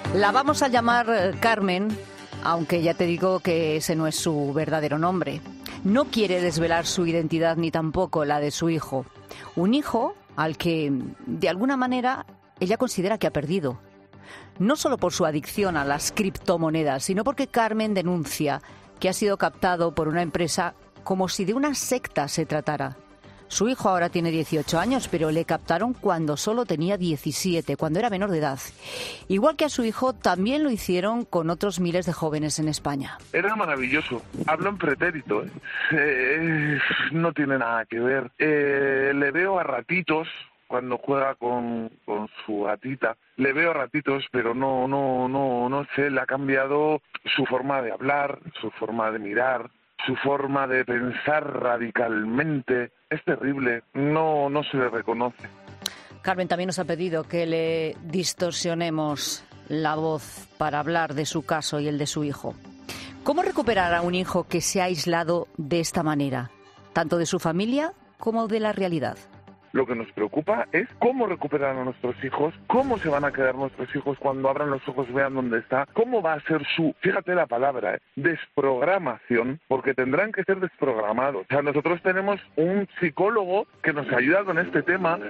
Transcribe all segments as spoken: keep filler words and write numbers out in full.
La vamos a llamar eh, Carmen, aunque ya te digo que ese no es su verdadero nombre. No quiere desvelar su identidad ni tampoco la de su hijo. Un hijo al que, de alguna manera, ella considera que ha perdido. No solo por su adicción a las criptomonedas, sino porque Carmen denuncia que ha sido captado por una empresa como si de una secta se tratara. Su hijo ahora tiene dieciocho años, pero le captaron cuando solo tenía diecisiete, cuando era menor de edad. Igual que a su hijo, también lo hicieron con otros miles de jóvenes en España. Era maravilloso. Hablo en pretérito, ¿eh? Eh, no tiene nada que ver. Eh, le veo a ratitos cuando juega con, con su gatita. Le veo a ratitos, pero no, no, no, no sé, le ha cambiado su forma de hablar, su forma de mirar, su forma de pensar radicalmente. Es terrible, no, no se le reconoce. Carmen también nos ha pedido que le distorsionemos la voz para hablar de su caso y el de su hijo. ¿Cómo recuperar a un hijo que se ha aislado de esta manera, tanto de su familia como de la realidad? Lo que nos preocupa es cómo recuperar a nuestros hijos, cómo se van a quedar nuestros hijos cuando abran los ojos, vean dónde está, cómo va a ser su, fíjate la palabra, ¿eh? desprogramación, porque tendrán que ser desprogramados. O sea, nosotros tenemos un psicólogo que nos ayuda con este tema.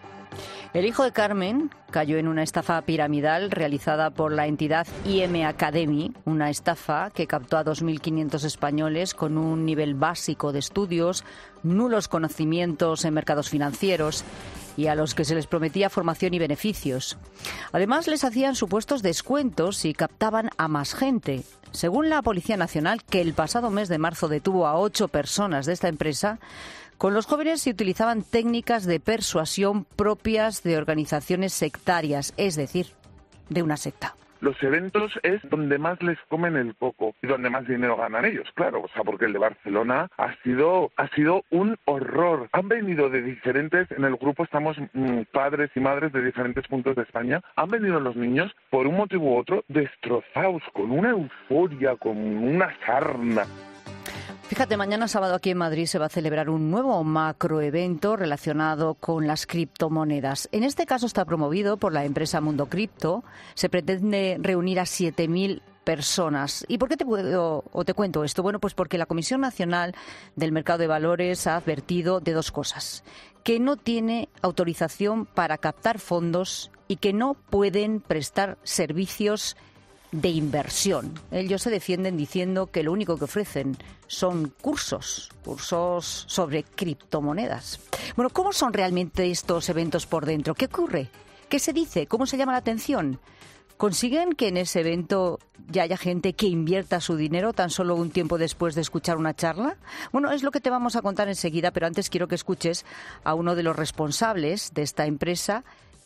El hijo de Carmen cayó en una estafa piramidal realizada por la entidad I M Academy, una estafa que captó a dos mil quinientos españoles con un nivel básico de estudios, nulos conocimientos en mercados financieros y a los que se les prometía formación y beneficios. Además, les hacían supuestos descuentos y captaban a más gente. Según la Policía Nacional, que el pasado mes de marzo detuvo a ocho personas de esta empresa, con los jóvenes se utilizaban técnicas de persuasión propias de organizaciones sectarias, es decir, de una secta. Los eventos es donde más les comen el coco y donde más dinero ganan ellos, claro, o sea, porque el de Barcelona ha sido ha sido un horror. Han venido de diferentes, en el grupo estamos mmm, padres y madres de diferentes puntos de España, han venido los niños por un motivo u otro destrozados, con una euforia, con una sarna. Fíjate, mañana sábado aquí en Madrid se va a celebrar un nuevo macroevento relacionado con las criptomonedas. En este caso está promovido por la empresa Mundo Cripto. Se pretende reunir a siete mil personas. ¿Y por qué te puedo o te cuento esto? Bueno, pues porque la Comisión Nacional del Mercado de Valores ha advertido de dos cosas: que no tiene autorización para captar fondos y que no pueden prestar servicios de inversión. Ellos se defienden diciendo que lo único que ofrecen son cursos, cursos sobre criptomonedas. Bueno, ¿cómo son realmente estos eventos por dentro? ¿Qué ocurre? ¿Qué se dice? ¿Cómo se llama la atención? ¿Consiguen que en ese evento ya haya gente que invierta su dinero tan solo un tiempo después de escuchar una charla? Bueno, es lo que te vamos a contar enseguida, pero antes quiero que escuches a uno de los responsables de esta empresa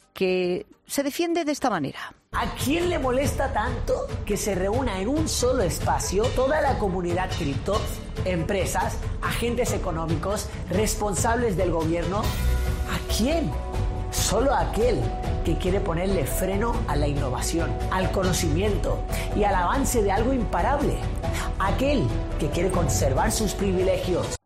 que se defiende de esta manera. ¿A quién le molesta tanto que se reúna en un solo espacio toda la comunidad cripto, empresas, agentes económicos, responsables del gobierno? ¿A quién? Solo aquel que quiere ponerle freno a la innovación, al conocimiento y al avance de algo imparable. Aquel que quiere conservar sus privilegios.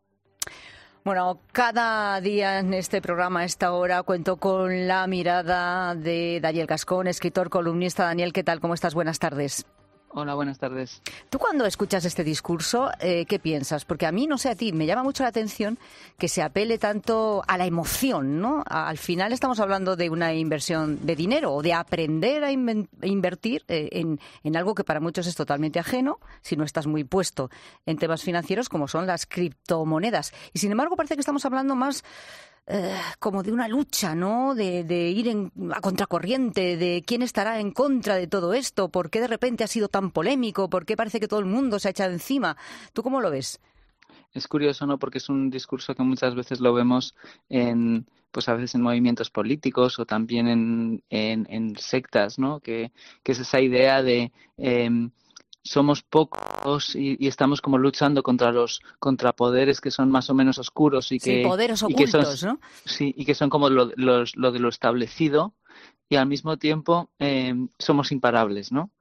Bueno, cada día en este programa, a esta hora, cuento con la mirada de Daniel Gascón, escritor, columnista. Daniel, ¿qué tal? ¿Cómo estás? Buenas tardes. Hola, buenas tardes. Tú cuando escuchas este discurso, eh, ¿qué piensas? Porque a mí, no sé a ti, me llama mucho la atención que se apele tanto a la emoción, ¿no? Al final estamos hablando de una inversión de dinero o de aprender a in- invertir eh, en, en algo que para muchos es totalmente ajeno, si no estás muy puesto en temas financieros como son las criptomonedas. Y sin embargo parece que estamos hablando más Eh, como de una lucha, ¿no? De, de ir en, a contracorriente, de quién estará en contra de todo esto, por qué de repente ha sido tan polémico, por qué parece que todo el mundo se ha echado encima. ¿Tú cómo lo ves? Es curioso, ¿no? Porque es un discurso que muchas veces lo vemos en, pues a veces en movimientos políticos o también en, en, en sectas, ¿no? Que, que es esa idea de eh, somos pocos y, y estamos como luchando contra los contrapoderes que son más o menos oscuros y que, sí, poderes y que ocultos, son, ¿no? Sí, y que son como lo, los, lo de lo establecido y al mismo tiempo eh, somos imparables, ¿no?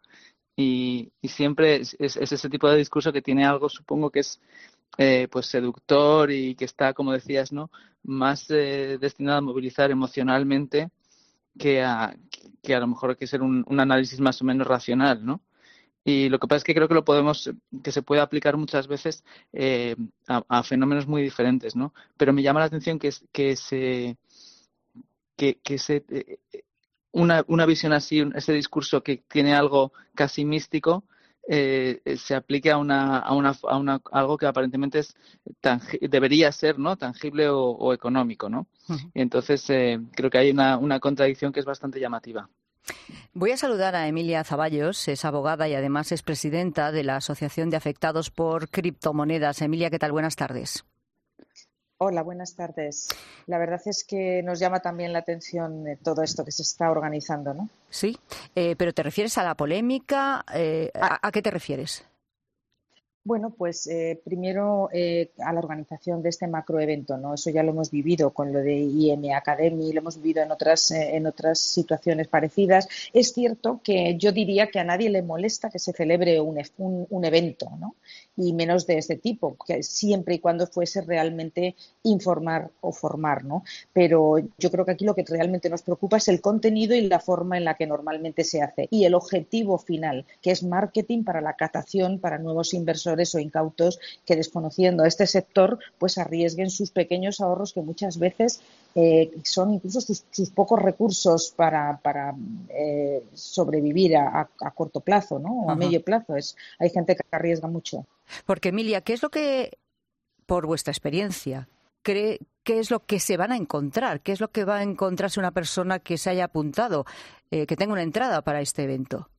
Y, y siempre es, es, es ese tipo de discurso que tiene algo, supongo que es eh, pues seductor y que está, como decías, ¿no? Más eh, destinado a movilizar emocionalmente que a, que a lo mejor hay que ser un, un análisis más o menos racional, ¿no? Y lo que pasa es que creo que lo podemos, que se puede aplicar muchas veces eh, a, a fenómenos muy diferentes, ¿no? Pero me llama la atención que, que se, que, que se, eh, una, una visión así, ese discurso que tiene algo casi místico, eh, se aplique a una, a una, a una, algo que aparentemente es tangi- debería ser, ¿no? Tangible o, o económico, ¿no? Uh-huh. Y entonces eh, creo que hay una, una contradicción que es bastante llamativa. Voy a saludar a Emilia Zaballos, es abogada y además es presidenta de la Asociación de Afectados por Criptomonedas. Emilia, ¿qué tal? Buenas tardes. Hola, buenas tardes. La verdad es que nos llama también la atención todo esto que se está organizando, ¿no? Sí, eh, pero ¿te refieres a la polémica? Eh, ¿a, ¿A qué te refieres? Bueno, pues eh, primero eh, a la organización de este macroevento, ¿no? Eso ya lo hemos vivido con lo de I M Academy, lo hemos vivido en otras, eh, en otras situaciones parecidas. Es cierto que yo diría que a nadie le molesta que se celebre un, un, un evento, ¿no? Y menos de este tipo, que siempre y cuando fuese realmente informar o formar, ¿no? Pero yo creo que aquí lo que realmente nos preocupa es el contenido y la forma en la que normalmente se hace y el objetivo final, que es marketing para la captación, para nuevos inversores o incautos que, desconociendo este sector, pues arriesguen sus pequeños ahorros, que muchas veces eh, son incluso sus, sus pocos recursos para, para eh, sobrevivir a, a, a corto plazo, ¿no? O a Ajá. medio plazo. Es, hay gente que arriesga mucho. Porque, Emilia, ¿qué es lo que, por vuestra experiencia, cree, qué es lo que se van a encontrar? ¿Qué es lo que va a encontrarse una persona que se haya apuntado, eh, que tenga una entrada para este evento?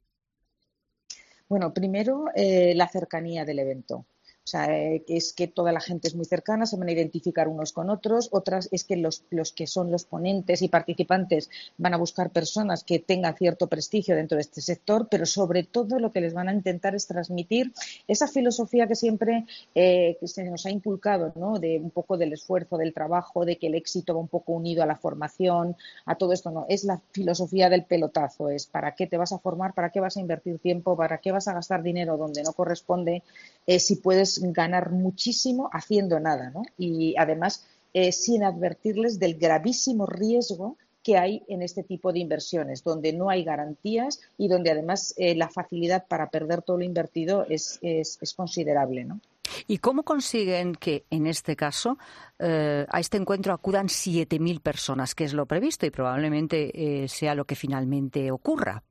Bueno, primero eh, la cercanía del evento. O sea, eh, es que toda la gente es muy cercana, se van a identificar unos con otros. Otras es que los, los que son los ponentes y participantes van a buscar personas que tengan cierto prestigio dentro de este sector, pero sobre todo lo que les van a intentar es transmitir esa filosofía que siempre eh, que se nos ha inculcado, ¿no? De un poco del esfuerzo, del trabajo, de que el éxito va un poco unido a la formación, a todo esto. No, es la filosofía del pelotazo, es para qué te vas a formar, para qué vas a invertir tiempo, para qué vas a gastar dinero donde no corresponde, eh, si puedes ganar muchísimo haciendo nada, ¿no? Y además eh, sin advertirles del gravísimo riesgo que hay en este tipo de inversiones, donde no hay garantías y donde además eh, la facilidad para perder todo lo invertido es, es, es considerable, ¿no? ¿Y cómo consiguen que, en este caso, eh, a este encuentro acudan siete mil personas, que es lo previsto y probablemente eh, sea lo que finalmente ocurra?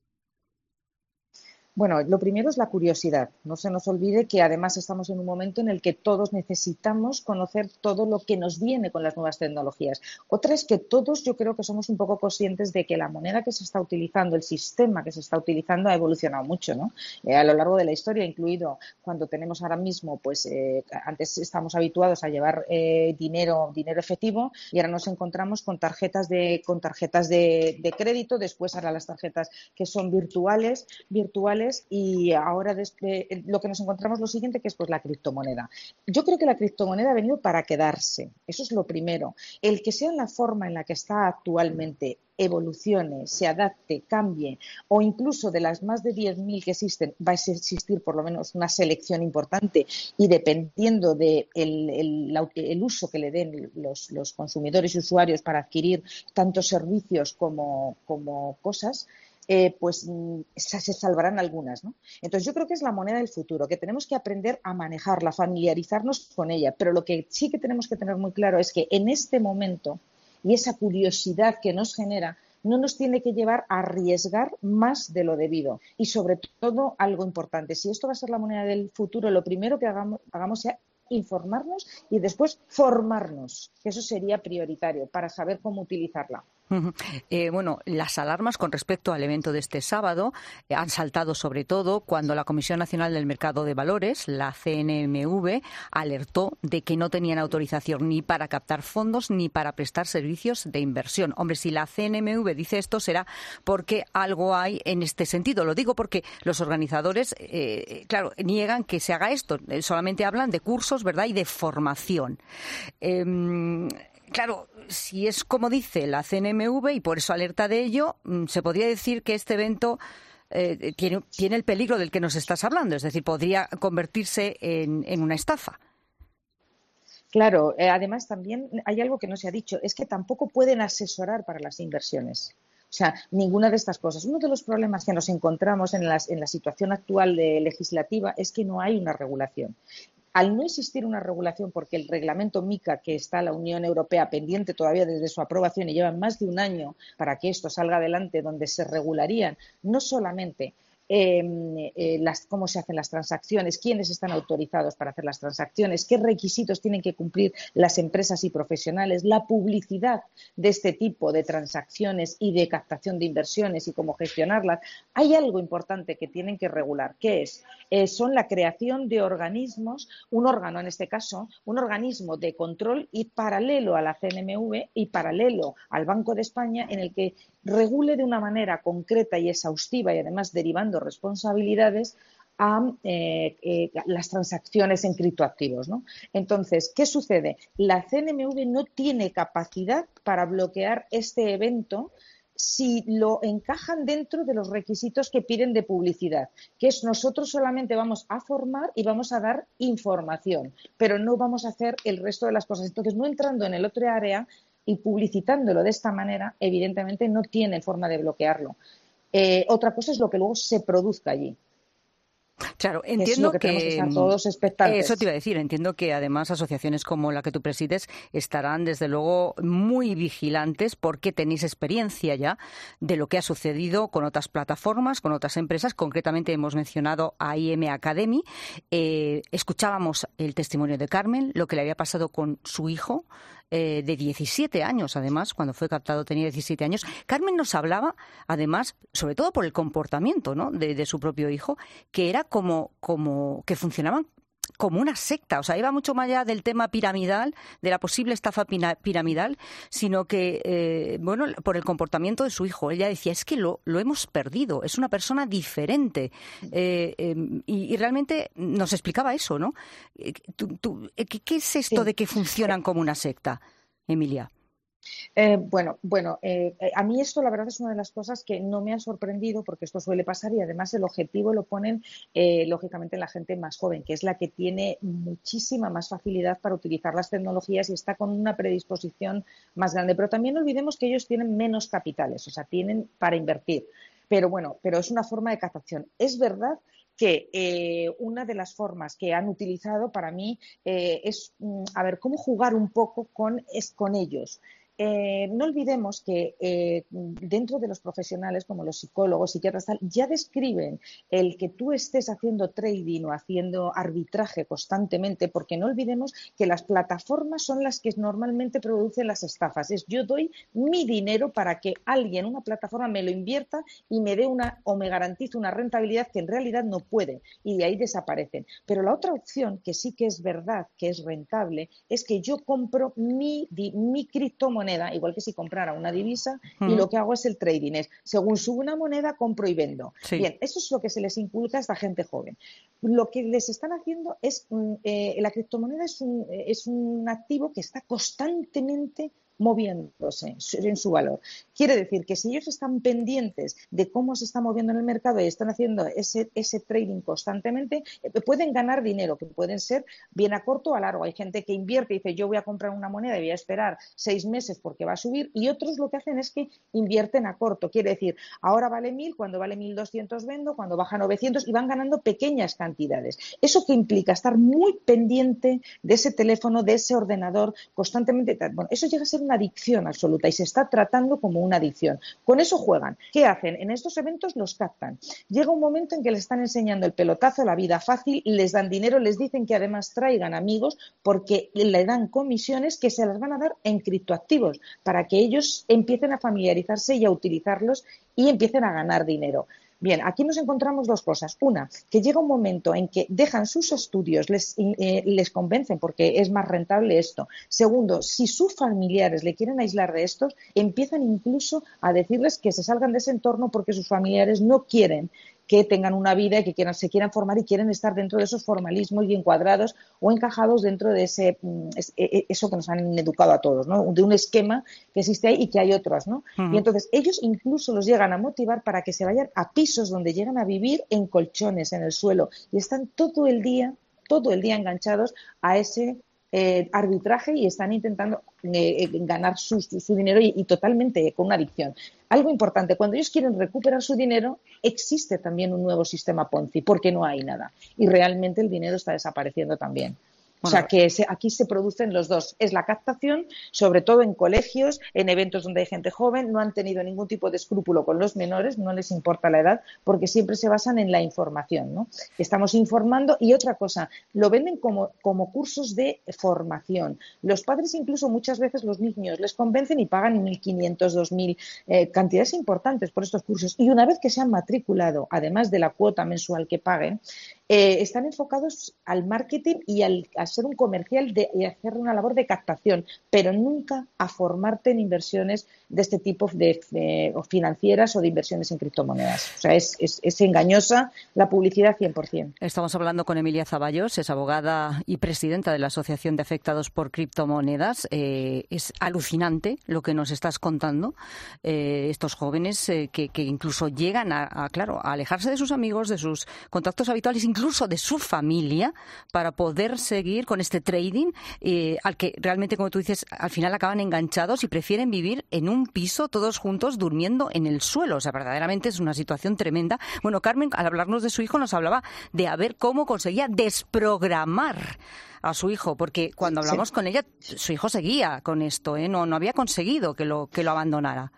Bueno, lo primero es la curiosidad. No se nos olvide que además estamos en un momento en el que todos necesitamos conocer todo lo que nos viene con las nuevas tecnologías. Otra es que todos yo creo que somos un poco conscientes de que la moneda que se está utilizando, el sistema que se está utilizando ha evolucionado mucho, ¿no? Eh, a lo largo de la historia, incluido cuando tenemos ahora mismo, pues eh, antes estamos habituados a llevar eh, dinero, dinero efectivo y ahora nos encontramos con tarjetas de, con tarjetas de, de crédito, después ahora las tarjetas que son virtuales, virtuales y ahora después, lo que nos encontramos lo siguiente, que es pues la criptomoneda. Yo creo que la criptomoneda ha venido para quedarse, eso es lo primero. El que sea la forma en la que está actualmente, evolucione, se adapte, cambie, o incluso de las más de diez mil que existen, va a existir por lo menos una selección importante y dependiendo del de el, el, el uso que le den los, los consumidores y usuarios para adquirir tantos servicios como, como cosas, Eh, pues se salvarán algunas, ¿no? Entonces yo creo que es la moneda del futuro, que tenemos que aprender a manejarla, familiarizarnos con ella, pero lo que sí que tenemos que tener muy claro es que en este momento y esa curiosidad que nos genera no nos tiene que llevar a arriesgar más de lo debido y sobre todo algo importante, si esto va a ser la moneda del futuro, lo primero que hagamos, hagamos sea informarnos y después formarnos, que eso sería prioritario para saber cómo utilizarla. Uh-huh. Eh, bueno, las alarmas con respecto al evento de este sábado eh, han saltado sobre todo cuando la Comisión Nacional del Mercado de Valores, la C N M V, alertó de que no tenían autorización ni para captar fondos ni para prestar servicios de inversión. Hombre, si la C N M V dice esto será porque algo hay en este sentido. Lo digo porque los organizadores, eh, claro, niegan que se haga esto. Eh, solamente hablan de cursos, ¿verdad?, y de formación. Eh, Claro, si es como dice la C N M V y por eso alerta de ello, se podría decir que este evento eh, tiene, tiene el peligro del que nos estás hablando, es decir, podría convertirse en, en una estafa. Claro, eh, además también hay algo que no se ha dicho, es que tampoco pueden asesorar para las inversiones. O sea, ninguna de estas cosas. Uno de los problemas que nos encontramos en, las, en la situación actual de legislativa es que no hay una regulación. Al no existir una regulación, porque el reglamento MiCA, que está la Unión Europea pendiente todavía desde su aprobación y lleva más de un año para que esto salga adelante, donde se regularían no solamente Eh, eh, las, cómo se hacen las transacciones, quiénes están autorizados para hacer las transacciones, qué requisitos tienen que cumplir las empresas y profesionales, la publicidad de este tipo de transacciones y de captación de inversiones y cómo gestionarlas. Hay algo importante que tienen que regular, que es, eh, son la creación de organismos, un órgano en este caso, un organismo de control y paralelo a la C N M V y paralelo al Banco de España, en el que regule de una manera concreta y exhaustiva y además derivando responsabilidades a eh, eh, las transacciones en criptoactivos, ¿no? Entonces, ¿qué sucede? La C N M V no tiene capacidad para bloquear este evento si lo encajan dentro de los requisitos que piden de publicidad, que es nosotros solamente vamos a formar y vamos a dar información, pero no vamos a hacer el resto de las cosas. Entonces, no entrando en el otro área y publicitándolo de esta manera, evidentemente no tiene forma de bloquearlo. Eh, otra cosa es lo que luego se produzca allí. Claro, entiendo es lo que, que, tenemos que estar todos expectantes. Eso te iba a decir, entiendo que además asociaciones como la que tú presides estarán desde luego muy vigilantes porque tenéis experiencia ya de lo que ha sucedido con otras plataformas, con otras empresas. Concretamente hemos mencionado a I M Academy. Eh, escuchábamos el testimonio de Carmen, lo que le había pasado con su hijo, Eh, de diecisiete años, además, cuando fue captado tenía diecisiete años. Carmen nos hablaba, además, sobre todo por el comportamiento, ¿no?, de, de su propio hijo, que era como, como que funcionaban como una secta, o sea, iba mucho más allá del tema piramidal, de la posible estafa piramidal, sino que, eh, bueno, por el comportamiento de su hijo. Ella decía, es que lo, lo hemos perdido, es una persona diferente. Eh, eh, y, y realmente nos explicaba eso, ¿no? ¿Tú, tú, ¿qué, ¿Qué es esto sí. de que funcionan como una secta, Emilia? Eh, bueno, bueno eh, a mí esto la verdad es una de las cosas que no me ha sorprendido porque esto suele pasar y además el objetivo lo ponen eh, lógicamente en la gente más joven, que es la que tiene muchísima más facilidad para utilizar las tecnologías y está con una predisposición más grande. Pero también no olvidemos que ellos tienen menos capitales, o sea, tienen para invertir. Pero bueno, pero es una forma de captación. Es verdad que eh, una de las formas que han utilizado para mí eh, es, a ver, cómo jugar un poco con, es con ellos. Eh, no olvidemos que eh, dentro de los profesionales como los psicólogos, psiquiatras, tal, ya describen el que tú estés haciendo trading o haciendo arbitraje constantemente, porque no olvidemos que las plataformas son las que normalmente producen las estafas. Es yo doy mi dinero para que alguien, una plataforma, me lo invierta y me dé una o me garantice una rentabilidad que en realidad no puede y de ahí desaparecen. Pero la otra opción, que sí que es verdad, que es rentable, es que yo compro mi, mi criptomoneda, igual que si comprara una divisa, uh-huh. y lo que hago es el trading, es según sube una moneda, compro y vendo. Sí. Bien, eso es lo que se les inculca a esta gente joven. Lo que les están haciendo es, eh, la criptomoneda es un, es un activo que está constantemente moviéndose en su valor. Quiere decir que si ellos están pendientes de cómo se está moviendo en el mercado y están haciendo ese, ese trading constantemente, pueden ganar dinero, que pueden ser bien a corto o a largo. Hay gente que invierte y dice, yo voy a comprar una moneda y voy a esperar seis meses porque va a subir, y otros lo que hacen es que invierten a corto. Quiere decir, ahora vale mil, cuando vale mil doscientos vendo, cuando baja novecientos, y van ganando pequeñas cantidades. Eso que implica estar muy pendiente de ese teléfono, de ese ordenador, constantemente. Bueno, eso llega a ser una adicción absoluta y se está tratando como una adicción. Con eso juegan. ¿Qué hacen? En estos eventos los captan. Llega un momento en que les están enseñando el pelotazo, la vida fácil, les dan dinero, les dicen que además traigan amigos porque le dan comisiones que se las van a dar en criptoactivos para que ellos empiecen a familiarizarse y a utilizarlos y empiecen a ganar dinero. Bien, aquí nos encontramos dos cosas. Una, que llega un momento en que dejan sus estudios, les, eh, les convencen porque es más rentable esto. Segundo, si sus familiares le quieren aislar de estos, empiezan incluso a decirles que se salgan de ese entorno porque sus familiares no quieren que tengan una vida y que quieran, se quieran formar y quieren estar dentro de esos formalismos y encuadrados o encajados dentro de ese eso que nos han educado a todos, ¿no? De un esquema que existe ahí y que hay otros, ¿no? Uh-huh. Y entonces ellos incluso los llegan a motivar para que se vayan a pisos donde llegan a vivir en colchones, en el suelo, y están todo el día, todo el día enganchados a ese eh, arbitraje y están intentando eh, ganar su, su, su dinero y, y totalmente con una adicción. Algo importante, cuando ellos quieren recuperar su dinero, existe también un nuevo sistema Ponzi, porque no hay nada. Y realmente el dinero está desapareciendo también. O sea, que se, aquí se producen los dos. Es la captación, sobre todo en colegios, en eventos donde hay gente joven, no han tenido ningún tipo de escrúpulo con los menores, no les importa la edad, porque siempre se basan en la información, ¿no? Estamos informando y otra cosa, lo venden como, como cursos de formación. Los padres, incluso muchas veces los niños, les convencen y pagan mil quinientos, dos mil, eh, cantidades importantes por estos cursos. Y una vez que se han matriculado, además de la cuota mensual que paguen, eh, están enfocados al marketing y al, a ser un comercial de, y hacer una labor de captación, pero nunca a formarte en inversiones de este tipo de, de o financieras o de inversiones en criptomonedas. O sea, es, es, es engañosa la publicidad cien por ciento. Estamos hablando con Emilia Zaballos, es abogada y presidenta de la Asociación de Afectados por Criptomonedas. Eh, es alucinante lo que nos estás contando. Eh, estos jóvenes eh, que, que incluso llegan a, a, claro, a alejarse de sus amigos, de sus contactos habituales, incluso de su familia, para poder seguir con este trading eh, al que realmente, como tú dices, al final acaban enganchados y prefieren vivir en un piso todos juntos durmiendo en el suelo. O sea, verdaderamente es una situación tremenda. Bueno, Carmen, al hablarnos de su hijo, nos hablaba de a ver cómo conseguía desprogramar a su hijo, porque cuando hablamos sí. con ella, su hijo seguía con esto, ¿eh? no, no había conseguido que lo, que lo abandonara.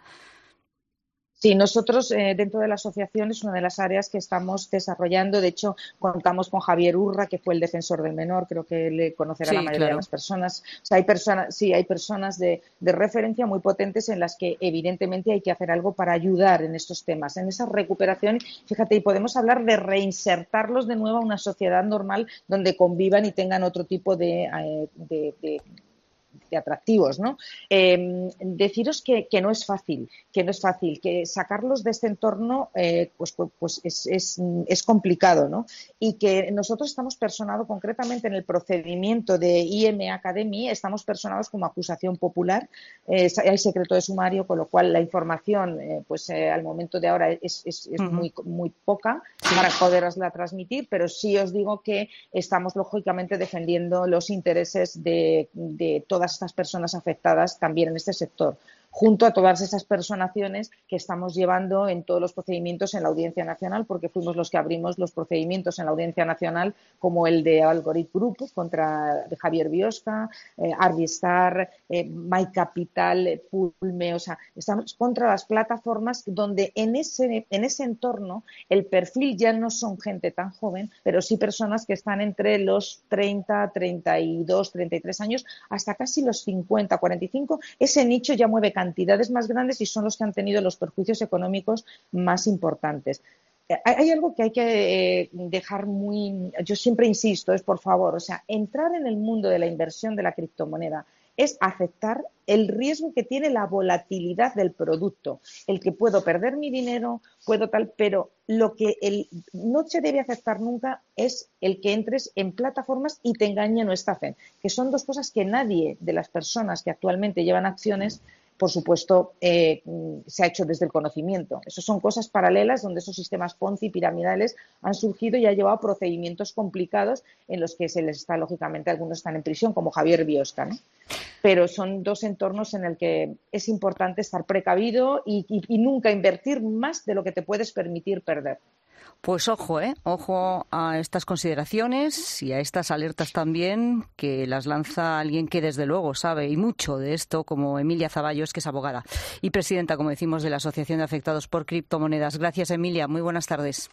Sí, nosotros eh, dentro de la asociación es una de las áreas que estamos desarrollando. De hecho, contamos con Javier Urra, que fue el defensor del menor, creo que le conocerá sí, la mayoría claro. de las personas. O sea, hay personas, sí, hay personas de, de referencia muy potentes en las que evidentemente hay que hacer algo para ayudar en estos temas, en esa recuperación. Fíjate, y podemos hablar de reinsertarlos de nuevo a una sociedad normal donde convivan y tengan otro tipo de, eh, de, de de atractivos, ¿no? Eh, deciros que, que no es fácil, que no es fácil, que sacarlos de este entorno eh, pues, pues es, es, es complicado, ¿no? Y que nosotros estamos personados concretamente en el procedimiento de I M Academy, estamos personados como acusación popular, eh, hay secreto de sumario, con lo cual la información, eh, pues eh, al momento de ahora es, es, es uh-huh. muy, muy poca para poderosla transmitir, pero sí os digo que estamos lógicamente defendiendo los intereses de, de todas estas personas afectadas también en este sector, junto a todas esas personaciones que estamos llevando en todos los procedimientos en la Audiencia Nacional, porque fuimos los que abrimos los procedimientos en la Audiencia Nacional, como el de Algorithm Group contra Javier Biosca, eh, Arvistar, eh, My Capital, Pulme, o sea, estamos contra las plataformas donde en ese, en ese entorno el perfil ya no son gente tan joven, pero sí personas que están entre los treinta, treinta y dos, treinta y tres años hasta casi los cincuenta, cuarenta y cinco. Ese nicho ya mueve cantidades más grandes y son los que han tenido los perjuicios económicos más importantes. Hay algo que hay que dejar muy, yo siempre insisto, es por favor, o sea, entrar en el mundo de la inversión de la criptomoneda es aceptar el riesgo que tiene la volatilidad del producto, el que puedo perder mi dinero, puedo tal, pero lo que el, no se debe aceptar nunca es el que entres en plataformas y te engañen o estafen, que son dos cosas que nadie de las personas que actualmente llevan acciones, por supuesto, eh, se ha hecho desde el conocimiento. Esas son cosas paralelas donde esos sistemas Ponzi piramidales han surgido y ha llevado a procedimientos complicados en los que se les está, lógicamente, algunos están en prisión, como Javier Biosca, ¿no? Pero son dos entornos en el que es importante estar precavido y, y, y nunca invertir más de lo que te puedes permitir perder. Pues ojo, ¿eh? Ojo a estas consideraciones y a estas alertas también que las lanza alguien que desde luego sabe y mucho de esto, como Emilia Zaballos, que es abogada y presidenta, como decimos, de la Asociación de Afectados por Criptomonedas. Gracias, Emilia. Muy buenas tardes.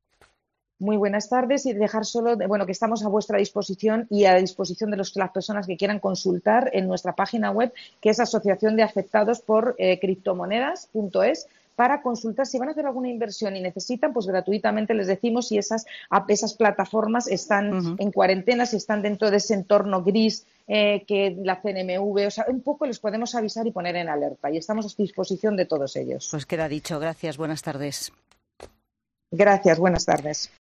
Muy buenas tardes y dejar solo, bueno, que estamos a vuestra disposición y a disposición de los, las personas que quieran consultar en nuestra página web, que es Asociación de Afectados por eh, Criptomonedas punto es, para consultar si van a hacer alguna inversión y necesitan, pues gratuitamente les decimos si esas, esas plataformas están uh-huh. en cuarentena, si están dentro de ese entorno gris eh, que la C N M V, o sea, un poco les podemos avisar y poner en alerta y estamos a disposición de todos ellos. Pues queda dicho. Gracias. Buenas tardes. Gracias. Buenas tardes.